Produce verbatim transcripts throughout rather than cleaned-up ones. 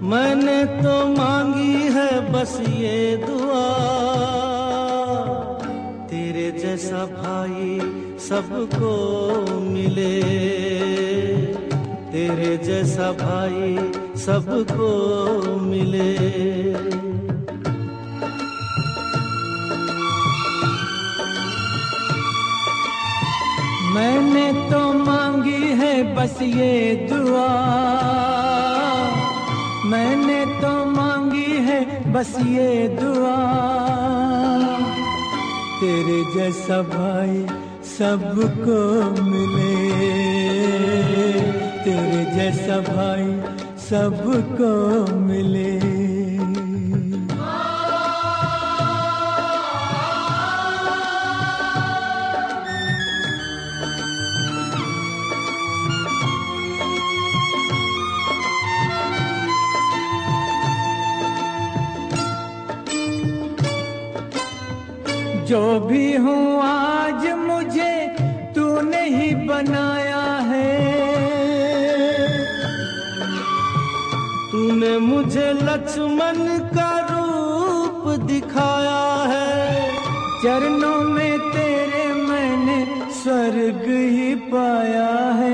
मैंने तो मांगी है बस ये दुआ, तेरे जैसा भाई सबको मिले, तेरे जैसा भाई सबको मिले। मैंने तो मांगी है बस ये दुआ, मैंने तो मांगी है बस ये दुआ, तेरे जैसा भाई सबको मिले, तेरे जैसा भाई सबको मिले। जो भी हूँ आज मुझे तूने ही बनाया है, तूने मुझे लक्ष्मण का रूप दिखाया है, चरणों में तेरे मैंने स्वर्ग ही पाया है।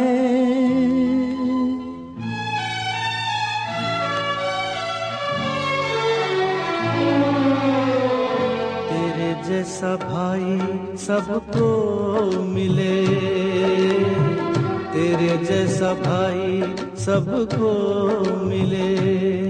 जैसा भाई सबको मिले, तेरे जैसा भाई सबको मिले।